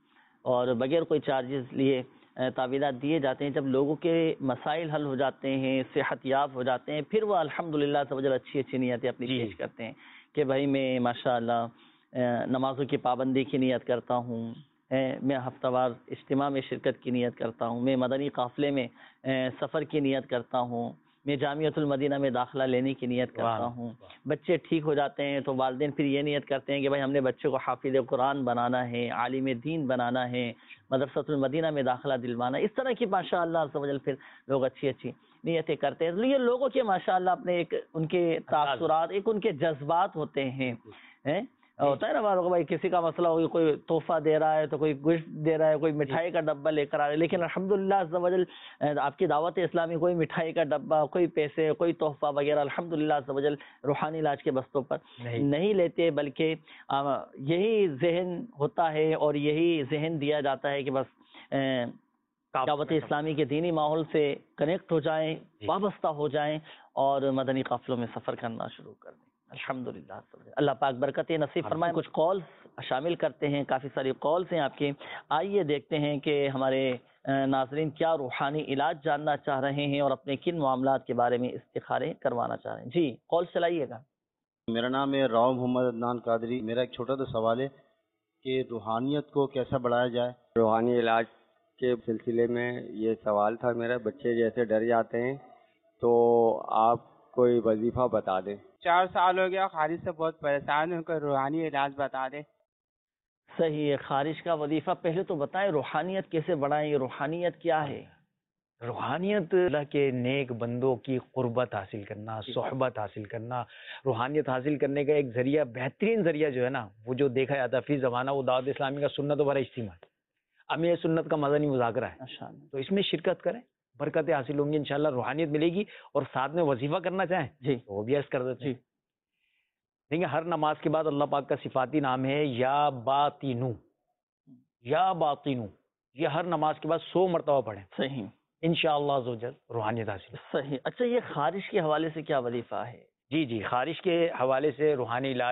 اور بغیر کوئی چارجز لیے تعویذات دیے جاتے ہیں. جب لوگوں کے مسائل حل ہو جاتے ہیں, صحت یاب ہو جاتے ہیں, پھر وہ الحمدللہ عز و جل اچھی اچھی نیتیں اپنی پیش کرتے ہیں کہ بھائی میں ماشاءاللہ نمازوں کی پابندی کی نیت کرتا ہوں, میں ہفتہ وار اجتماع میں شرکت کی نیت کرتا ہوں, میں مدنی قافلے میں سفر کی نیت کرتا ہوں, میں جامعۃ المدینہ میں داخلہ لینے کی نیت کرتا ہوں. بچے ٹھیک ہو جاتے ہیں تو والدین پھر یہ نیت کرتے ہیں کہ بھائی ہم نے بچے کو حافظ قرآن بنانا ہے, عالم دین بنانا ہے, مدرسۃ المدینہ میں داخلہ دلوانا. اس طرح کی ماشاء اللہ عز و جل پھر لوگ اچھی اچھی نیتیں کرتے ہیں. یہ لوگوں کے ماشاء اللہ اپنے ایک ان کے تاثرات, ایک ان کے جذبات ہوتے ہیں. ہوتا ہے نا والوں کو, بھائی کسی کا مسئلہ ہوگا, کوئی تحفہ دے رہا ہے تو کوئی گوشت دے رہا ہے, کوئی مٹھائی کا ڈبہ لے کر آ رہا ہے, لیکن الحمدللہ عز و جل آپ کی دعوت اسلامی کوئی مٹھائی کا ڈبہ, کوئی پیسے, کوئی تحفہ وغیرہ الحمدللہ عز و جل روحانی علاج کے بستوں پر نہیں, نہیں لیتے, بلکہ یہی ذہن ہوتا ہے اور یہی ذہن دیا جاتا ہے کہ بس دعوت اسلامی کے دینی ماحول سے کنیکٹ ہو جائیں, وابستہ ہو جائیں اور مدنی قافلوں میں سفر کرنا شروع کر دیں. الحمدللہ اللہ پاک برکت نصیب فرمائے. کچھ کالز شامل کرتے ہیں, کافی ساری کالز ہیں آپ کے. آئیے دیکھتے ہیں کہ ہمارے ناظرین کیا روحانی علاج جاننا چاہ رہے ہیں اور اپنے کن معاملات کے بارے میں استخارے کروانا چاہ رہے ہیں. جی کال چلائیے گا. میرا نام ہے راؤ محمد عدنان قادری. میرا ایک چھوٹا سا سوال ہے کہ روحانیت کو کیسا بڑھایا جائے. روحانی علاج کے سلسلے میں یہ سوال تھا میرا. بچے جیسے ڈر جاتے ہیں تو آپ کوئی وظیفہ بتا دیں. چار سال ہو گیا, خارج سے بہت پریشان ہوں, کوئی روحانی علاج بتا دیں. صحیح ہے, خارج کا وظیفہ پہلے تو بتائیں, روحانیت کیسے بڑھائیں, روحانیت کیا ہے؟ روحانیت اللہ کے نیک بندوں کی قربت حاصل کرنا, صحبت حاصل کرنا. روحانیت حاصل کرنے کا ایک ذریعہ, بہترین ذریعہ جو ہے نا, وہ جو دیکھا جاتا ہے فی زمانہ, وہ دعوت اسلامی کا سنت و بڑا اجتماع ہے. امیر سنت کا مدنی مذاکرہ ہے, تو اس میں شرکت کریں, برکتیں حاصل ہوں گی انشاءاللہ, روحانیت ملے گی. اور ساتھ میں وظیفہ کرنا چاہیں جی تو وہ بھی عرض کر دیتے ہیں. دیکھیں ہر نماز کے بعد اللہ پاک کا صفاتی نام ہے یا باطینو, یا باطینو, یہ ہر نماز کے بعد سو مرتبہ پڑھیں. صحیح, انشاءاللہ عز و جل روحانیت حاصل. صحیح. اچھا, یہ خارج کے حوالے سے کیا وظیفہ ہے؟ جی جی خارج کے حوالے سے روحانی علاج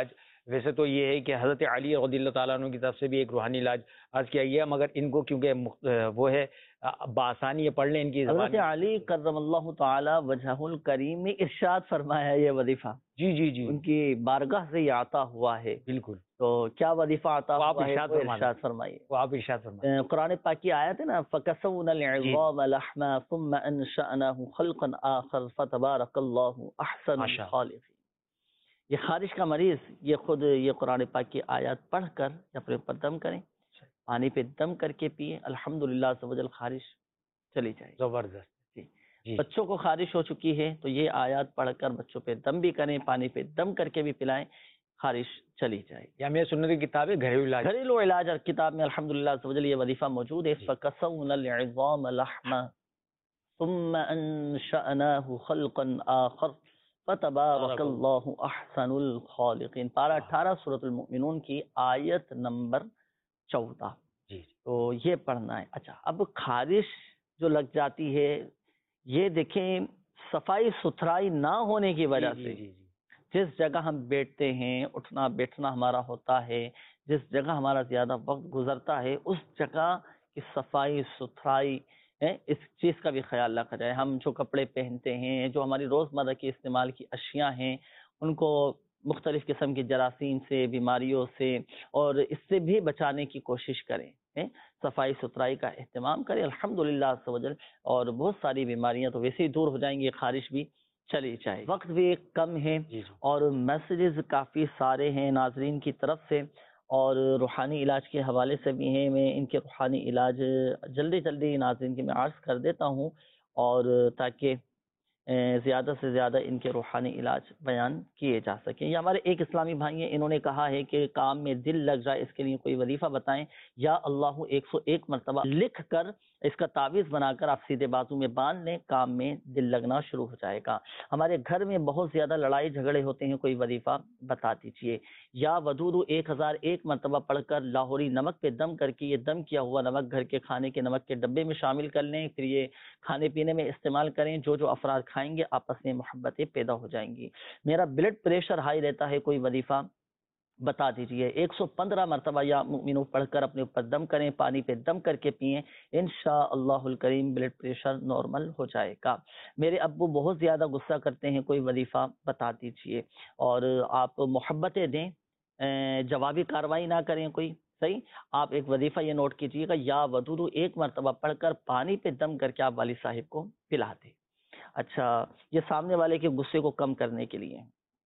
ویسے تو یہ ہے کہ حضرت علی رضی اللہ تعالیٰ عنہ کی طرف سے بھی ایک روحانی علاج عرض کیا گیا، مگر ان کو کیونکہ وہ ہے بآسانی یہ پڑھ لیں ان کی زبان حضرت علی کرم اللہ تعالی وجہ الکریم نے ارشاد فرمایا ہے یہ وظیفہ، جی جی جی ان کی بارگاہ سے یہ عطا ہوا ہے. بالکل. تو کیا وظیفہ عطا آپ ہوا ہے ارشاد وہ فرمائیں. ارشاد فرمائیے. وہ آپ ارشاد فرمائیں. قرآن پاک کی آیت ہے نا، فَكَسَوْنَا الْعِظَامَ لَحْمًا ثُمَّ أَنشَأْنَاهُ خَلْقًا آخَرَ فَتَبَارَكَ اللَّهُ أَحْسَنُ الْخَالِقِينَ. یہ خارش کا مریض یہ خود یہ قرآن پاک کی آیات پڑھ کر اپنے اوپر دم کریں، پانی پہ دم کر کے پیئے، الحمدللہ عز و جل خارش چلی جائے. زبردست. جی. بچوں کو خارش ہو چکی ہے تو یہ آیات پڑھ کر بچوں پہ دم بھی کریں، پانی پہ دم کر کے بھی پلائیں، خارش چلی جائے. یا میں سننے کی کتاب ہے گھریلو علاج، گھریلو علاج کتاب میں الحمدللہ عز و جل یہ وظیفہ موجود ہے. فَكَسَوْنَا الْعِظَامَ لَحْمًا ثُمَّ أَنشَأْنَاهُ خَلْقًا آخَرَ فَتَبَارَكَ اللَّهُ أَحْسَنُ الْخَالِقِينَ. پارہ اٹھارہ سورۃ المؤمنون کی آیت نمبر چودہ. جی. تو یہ پڑھنا ہے. اچھا، اب خارش جو لگ جاتی ہے یہ دیکھیں صفائی ستھرائی نہ ہونے کی وجہ سے، جس جگہ ہم بیٹھتے ہیں، اٹھنا بیٹھنا ہمارا ہوتا ہے، جس جگہ ہمارا زیادہ وقت گزرتا ہے، اس جگہ کی صفائی ستھرائی ہے، اس چیز کا بھی خیال رکھا جائے. ہم جو کپڑے پہنتے ہیں، جو ہماری روزمرہ کی استعمال کی اشیاء ہیں، ان کو مختلف قسم کی جراثیم سے، بیماریوں سے اور اس سے بھی بچانے کی کوشش کریں. صفائی ستھرائی کا اہتمام کریں الحمدللہ عز و جل، اور بہت ساری بیماریاں تو ویسے ہی دور ہو جائیں گی، خارش بھی چلی جائے. وقت بھی کم ہے اور میسیجز کافی سارے ہیں ناظرین کی طرف سے، اور روحانی علاج کے حوالے سے بھی ہیں. میں ان کے روحانی علاج جلدی جلدی ناظرین کی میں عرض کر دیتا ہوں، اور تاکہ زیادہ سے زیادہ ان کے روحانی علاج بیان کیے جا سکیں. یہ ہمارے ایک اسلامی بھائی ہیں، انہوں نے کہا ہے کہ کام میں دل لگ جائے، اس کے لیے کوئی وظیفہ بتائیں. یا اللہ ایک سو ایک مرتبہ لکھ کر اس کا تعویذ بنا کر آپ سیدھے بازو میں باندھ لیں، کام میں دل لگنا شروع ہو جائے گا. ہمارے گھر میں بہت زیادہ لڑائی جھگڑے ہوتے ہیں، کوئی وظیفہ بتا دیجئے. یا ودودو ایک ہزار ایک مرتبہ پڑھ کر لاہوری نمک پہ دم کر کے یہ دم کیا ہوا نمک گھر کے کھانے کے نمک کے ڈبے میں شامل کر لیں، پھر یہ کھانے پینے میں استعمال کریں. جو جو افراد کھائیں گے آپس میں محبتیں پیدا ہو جائیں گی. میرا بلڈ پریشر ہائی رہتا ہے، کوئی وظیفہ بتا دیجئے. ایک سو پندرہ مرتبہ یا مؤمنوں پڑھ کر اپنے اوپر دم کریں، پانی پہ دم کر کے پئیں، انشاءاللہ الکریم بلڈ پریشر نارمل ہو جائے گا. میرے ابو بہت زیادہ غصہ کرتے ہیں، کوئی وظیفہ بتا دیجئے. اور آپ محبتیں دیں، جوابی کارروائی نہ کریں کوئی. صحیح. آپ ایک وظیفہ یہ نوٹ کیجئے گا، یا ودودو ایک مرتبہ پڑھ کر پانی پہ دم کر کے آپ والد صاحب کو پلا دیں. اچھا، یہ سامنے والے کے غصے کو کم کرنے کے لیے.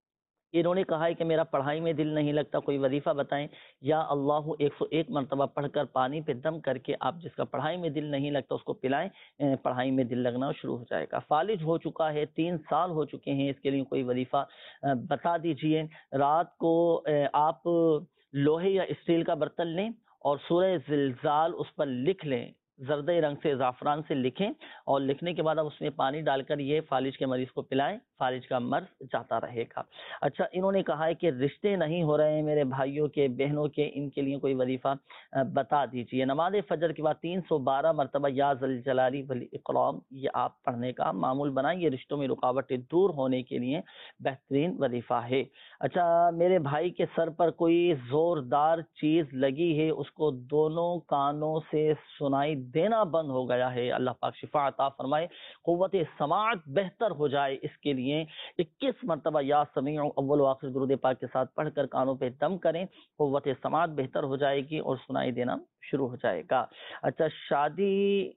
انہوں نے کہا ہے کہ میرا پڑھائی میں دل نہیں لگتا، کوئی وظیفہ بتائیں. یا اللہ ایک سو ایک مرتبہ پڑھ کر پانی پہ دم کر کے آپ جس کا پڑھائی میں دل نہیں لگتا اس کو پلائیں، پڑھائی میں دل لگنا شروع ہو جائے گا. فالج ہو چکا ہے، تین سال ہو چکے ہیں، اس کے لیے کوئی وظیفہ بتا دیجئے. رات کو آپ لوہے یا اسٹیل کا برتن لیں اور سورہ زلزال اس پر لکھ لیں، زردے رنگ سے زعفران سے لکھیں، اور لکھنے کے بعد آپ اس میں پانی ڈال کر یہ فالج کے مریض کو پلائیں، فالج کا مرض جاتا رہے گا. اچھا، انہوں نے کہا ہے کہ رشتے نہیں ہو رہے ہیں میرے بھائیوں کے، بہنوں کے، ان کے لیے کوئی وظیفہ بتا دیجئے. نماز فجر کے بعد تین سو بارہ مرتبہ یا ذل جلالی والاکرام یہ آپ پڑھنے کا معمول بنائیں. یہ رشتوں میں رکاوٹیں دور ہونے کے لیے بہترین وظیفہ ہے. اچھا، میرے بھائی کے سر پر کوئی زوردار چیز لگی ہے، اس کو دونوں کانوں سے سنائی دینا بند ہو گیا ہے. اللہ پاک شفا عطا فرمائے، قوت سماعت بہتر ہو جائے. اس کے لیے اکیس مرتبہ یا سمیع اول و آخر درود پاک کے ساتھ پڑھ کر کانوں پہ دم کریں، قوت سماعت بہتر ہو جائے گی اور سنائی دینا شروع ہو جائے گا. اچھا، شادی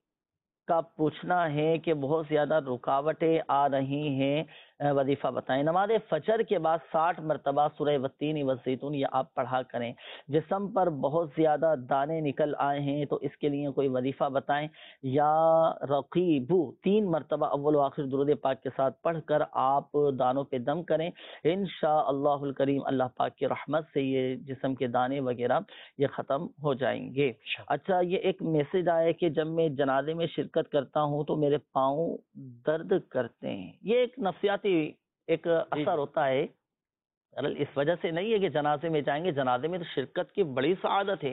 کا پوچھنا ہے کہ بہت زیادہ رکاوٹیں آ رہی ہیں، وظیفہ بتائیں. نماز فجر کے بعد ساٹھ مرتبہ سورہ والتین والزیتون یہ آپ پڑھا کریں. جسم پر بہت زیادہ دانے نکل آئے ہیں تو اس کے لیے کوئی وظیفہ بتائیں. یا رقیبو تین مرتبہ اول و آخر درود پاک کے ساتھ پڑھ کر آپ دانوں پہ دم کریں، انشاءاللہ الکریم اللہ پاک کی رحمت سے یہ جسم کے دانے وغیرہ یہ ختم ہو جائیں گے. اچھا، یہ ایک میسج آیا کہ جب میں جنازے میں شرکت کرتا ہوں تو میرے پاؤں درد کرتے ہیں. یہ ایک نفسیاتی ایک اثر ہوتا ہے، اس وجہ سے نہیں ہے کہ جنازے میں جائیں گے. جنازے میں تو شرکت کی بڑی سعادت ہے،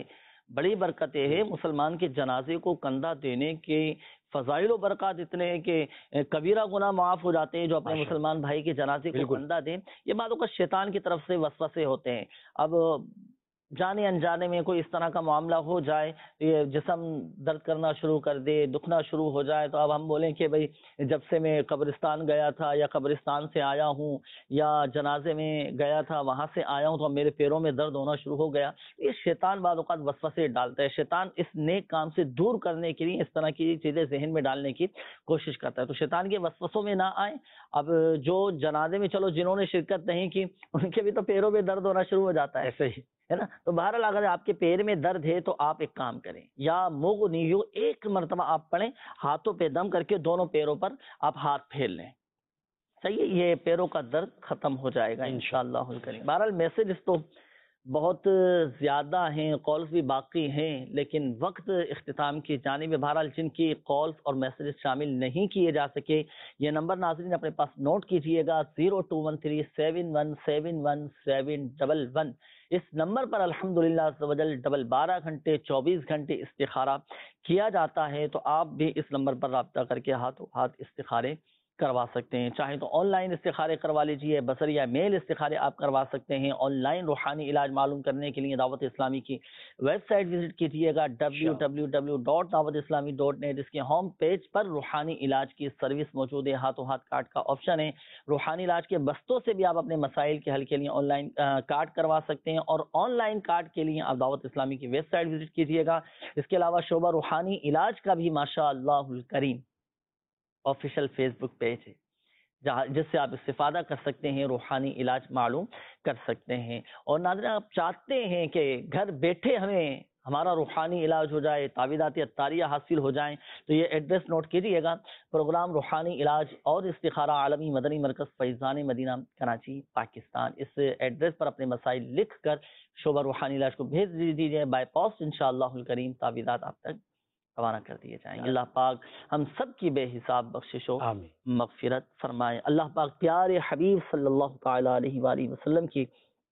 بڑی برکتیں ہیں. مسلمان کے جنازے کو کندھا دینے کے فضائل و برکات اتنے ہیں کہ کبیرہ گناہ معاف ہو جاتے ہیں جو اپنے مسلمان بھائی کے جنازے کو کندھا دیں. یہ بعض اوقات شیطان کی طرف سے وسوسے ہوتے ہیں. اب جانے انجانے میں کوئی اس طرح کا معاملہ ہو جائے, یہ جسم درد کرنا شروع کر دے, دکھنا شروع ہو جائے, تو اب ہم بولیں کہ بھئی جب سے میں قبرستان گیا تھا یا قبرستان سے آیا ہوں یا جنازے میں گیا تھا وہاں سے آیا ہوں تو اب میرے پیروں میں درد ہونا شروع ہو گیا. یہ شیطان بعض اوقات وسوسے ڈالتا ہے. شیطان اس نیک کام سے دور کرنے کے لیے اس طرح کی چیزیں ذہن میں ڈالنے کی کوشش کرتا ہے. تو شیطان کے وسوسوں میں نہ آئیں. اب جو جنازے میں چلو جنہوں نے شرکت نہیں کی ان کے بھی تو پیروں میں درد ہونا شروع ہو جاتا ہے, ایسے ہی ہے نا. تو بہرحال اگر آپ کے پیر میں درد ہے تو آپ ایک کام کریں, یا مغنیو ایک مرتبہ آپ پڑھیں, ہاتھوں پہ دم کر کے دونوں پیروں پر آپ ہاتھ پھیل لیں. صحیح ہے, یہ پیروں کا درد ختم ہو جائے گا انشاءاللہ الکریم. بہرحال میسیجز تو بہت زیادہ ہیں, کالز بھی باقی ہیں, لیکن وقت اختتام کی جانب. بہرحال جن کی کالز اور میسیجز شامل نہیں کیے جا سکے یہ نمبر ناظرین اپنے پاس نوٹ کیجئے گا, zero two one three seven one seven one seven double one. اس نمبر پر الحمدللہ عز و جل ڈبل بارہ گھنٹے چوبیس گھنٹے استخارہ کیا جاتا ہے. تو آپ بھی اس نمبر پر رابطہ کر کے ہاتھوں ہاتھ استخارے کروا سکتے ہیں. چاہیں تو آن لائن استخارے کروا لیجئے, بصریہ میل استخارے آپ کروا سکتے ہیں. آن لائن روحانی علاج معلوم کرنے کے لیے دعوت اسلامی کی ویب سائٹ وزٹ کیجئے گا W W W dot Dawat Islami dot net. اس کے ہوم پیج پر روحانی علاج کی سروس موجود ہے, ہاتھوں ہاتھ کارڈ کا آپشن ہے. روحانی علاج کے بستوں سے بھی آپ اپنے مسائل کے حل کے لیے آن لائن کارڈ کروا سکتے ہیں, اور آن لائن کارڈ کے لیے آپ دعوت اسلامی کی ویب سائٹ وزٹ کیجئے گا. اس کے علاوہ شعبہ روحانی علاج کا بھی ماشاء اللہ الکریم آفیشیل فیس بک پیج ہے جہاں جس سے آپ استفادہ کر سکتے ہیں, روحانی علاج معلوم کر سکتے ہیں. اور ناظرین آپ چاہتے ہیں کہ گھر بیٹھے ہمیں ہمارا روحانی علاج ہو جائے, تعویذات عطاریہ حاصل ہو جائیں, تو یہ ایڈریس نوٹ کیجئے گا. پروگرام روحانی علاج اور استخارہ عالمی مدنی مرکز فیضان مدینہ کراچی پاکستان. اس ایڈریس پر اپنے مسائل لکھ کر شعبہ روحانی علاج کو بھیج دیجیے. بائی پوسٹ انشاءاللہ الکریم تعویذات آپ تک روانہ کر دیے جائیں گے. اللہ پاک ہم سب کی بے حساب بخشش و مغفرت فرمائے. اللہ پاک پیارے حبیب صلی اللہ تعالی علیہ وآلہ وسلم کی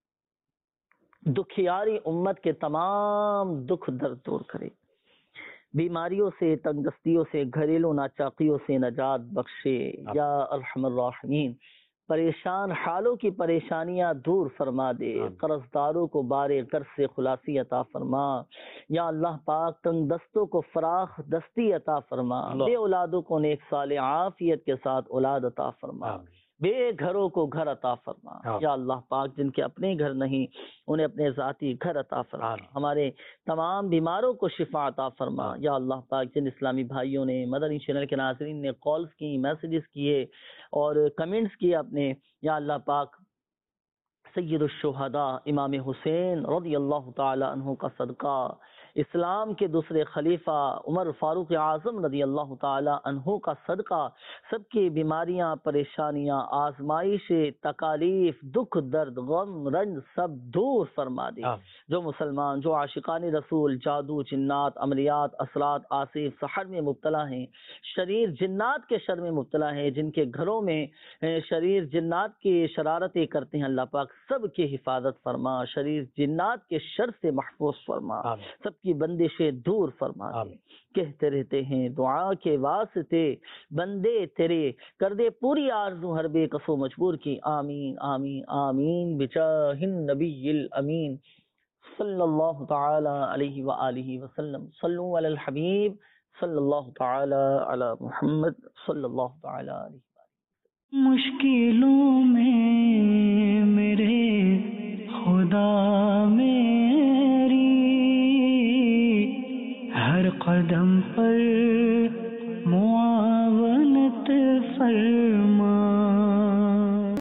دکھیاری امت کے تمام دکھ درد دور کرے, بیماریوں سے, تنگ دستیوں سے, گھریلو ناچاقیوں سے نجات بخشے یا ارحم الراحمین. پریشان حالوں کی پریشانیاں دور فرما دے, قرض داروں کو بارے قرض سے خلاصی عطا فرما. یا اللہ پاک تنگ دستوں کو فراخ دستی عطا فرما, بے اولادوں کو نیک صالح عافیت کے ساتھ اولاد عطا فرما, بے گھروں کو گھر عطا فرما. یا اللہ پاک جن کے اپنے گھر نہیں انہیں اپنے ذاتی گھر عطا فرما. ہمارے تمام بیماروں کو شفا عطا فرما. یا اللہ پاک جن اسلامی بھائیوں نے, مدنی چینل کے ناظرین نے کالز کی, میسیجز کیے اور کمنٹس کیے اپنے, یا اللہ پاک سید الشہداء امام حسین رضی اللہ تعالی عنہ کا صدقہ, اسلام کے دوسرے خلیفہ عمر فاروق اعظم رضی اللہ تعالی عنہ کا صدقہ, سب کی بیماریاں, پریشانیاں, آزمائش, تکالیف, دکھ درد, غم رنج سب دور فرما دے. جو مسلمان جو عاشقان رسول جادو, جنات, عملیات, اثرات, آصف, سحر میں مبتلا ہیں, شریر جنات کے شر میں مبتلا ہیں, جن کے گھروں میں شریر جنات کی شرارتیں کرتے ہیں, اللہ پاک سب کی حفاظت فرما, شریر جنات کے شر سے محفوظ فرما, سب کی بندشیں دور فرما دے. کہتے رہتے ہیں دعا کے واسطے بندے تیرے, کر دے پوری آرزو ہر بے کسو مجبور کی. آمین آمین آمین بجاہ النبی الامین صلی اللہ تعالی علیہ وآلہ وسلم. صلو علی الحبیب صلی اللہ تعالی علی محمد صلی اللہ تعالی علیہ وآلہ. مشکلوں میں میرے خدا میری ہر قدم پر